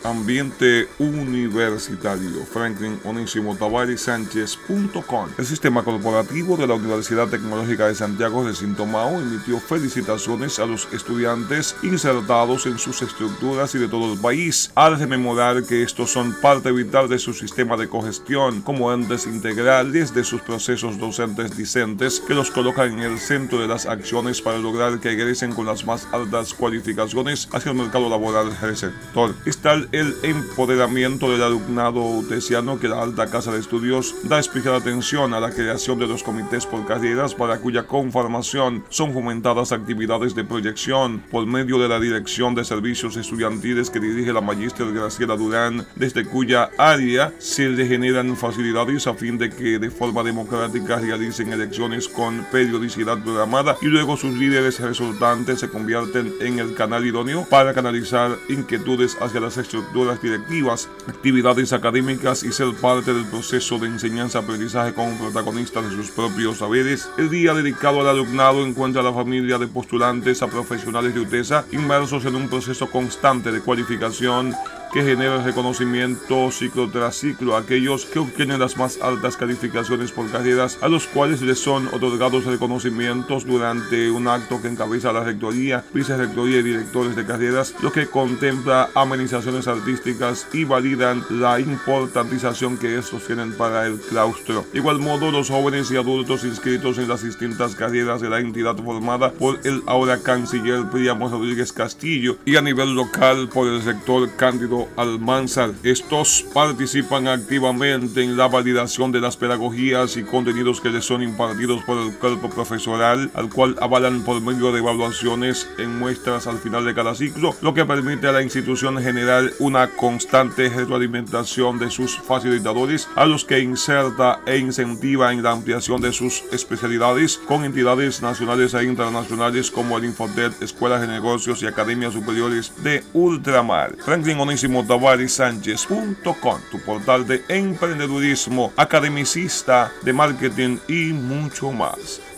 ambiente universitario. Franklin Onésimo Tavares Sánchez.com. El sistema corporativo de la Universidad Tecnológica de Santiago Recinto Mao emitió felicitaciones a los estudiantes insertados en sus estructuras y de todo el país, al rememorar que estos son parte vital de su sistema de cogestión como entes integrales de sus procesos docentes discentes que los colocan en el centro de las acciones para lograr que egresen con las más altas cualificaciones hacia el mercado laboral receptor. Está el empoderamiento del alumnado utesiano, que la Alta Casa de Estudios da especial atención a la creación de los comités por carreras, para cuya conformación son fomentadas actividades de proyección por medio de la Dirección de Servicios Estudiantiles que dirige la magíster Graciela Durán, desde cuya área se le generan facilidades a fin de que de forma democrática realicen elecciones con periodicidad programada y luego sus líderes resultantes se convierten en el canal idóneo para canalizar inquietudes hacia las estructuras directivas, actividades académicas y ser parte del proceso de enseñanza-aprendizaje como protagonistas de sus propios saberes. El día dedicado al alumnado encuentra a la familia de postulantes a profesionales de UTESA inmersos en un proceso constante de cualificación que genera reconocimiento ciclo tras ciclo a aquellos que obtienen las más altas calificaciones por carreras, a los cuales les son otorgados reconocimientos durante un acto que encabeza la rectoría, vicerrectoría y directores de carreras, lo que contempla amenizaciones artísticas y validan la importantización que estos tienen para el claustro. De igual modo, los jóvenes y adultos inscritos en las distintas carreras de la entidad formada por el ahora canciller Príamo Rodríguez Castillo y a nivel local por el rector Cándido Almanzar. Estos participan activamente en la validación de las pedagogías y contenidos que les son impartidos por el cuerpo profesoral, al cual avalan por medio de evaluaciones en muestras al final de cada ciclo, lo que permite a la institución generar una constante retroalimentación de sus facilitadores, a los que inserta e incentiva en la ampliación de sus especialidades con entidades nacionales e internacionales como el Infotet, Escuelas de Negocios y Academias Superiores de Ultramar. Franklin Onésimo Tavares Sánchez.com, tu portal de emprendedurismo, academicista de marketing y mucho más.